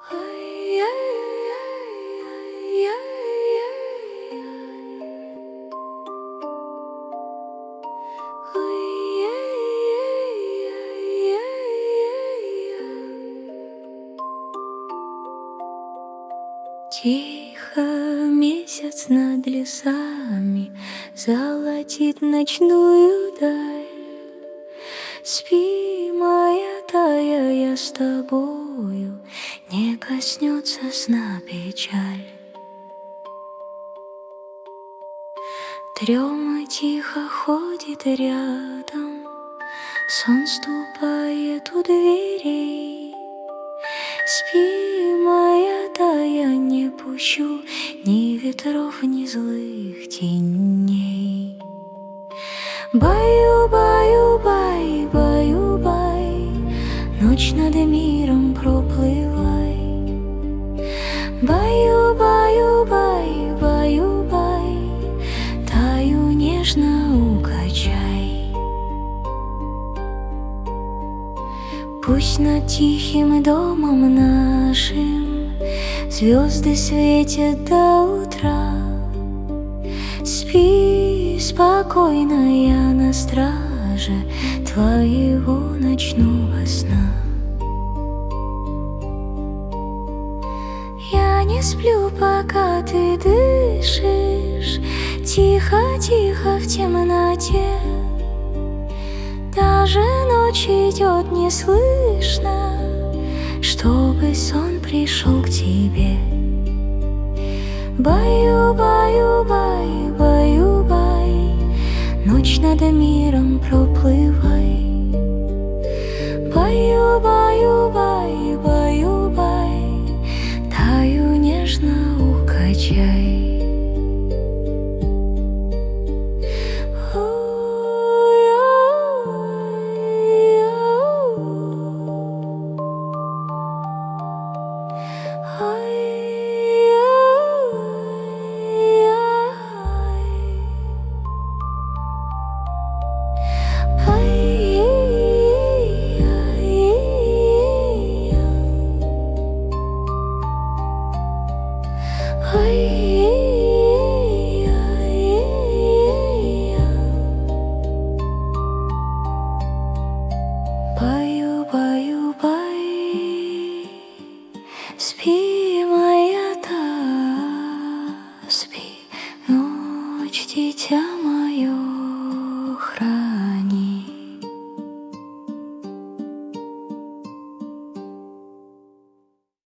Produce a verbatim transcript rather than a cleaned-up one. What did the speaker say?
Тихо месяц над лесами золотит ночную даль. Спи, моя тая, я с тобою, не коснется сна печаль. Дрема тихо ходит рядом, сон ступает у дверей. Спи, моя тая, не пущу ни ветров, ни злых теней. Баю, баю, бай, баю, бай, ночь над миром проплывай. Баю, баю, бай, баю, бай, таю нежно укачай. Пусть над тихим домом нашим звезды светят до утра. Спи спокойно, я на страже твоего ночного сна. Я не сплю, пока ты дышишь, тихо, тихо в темноте. Даже ночь идет не слышно, чтобы сон пришел к тебе. Баю, баю, бай, баю, бай, ночь над миром проплывай. Баю, баю, бай, баю, бай, таю нежно укачай. Баю, баю, баю.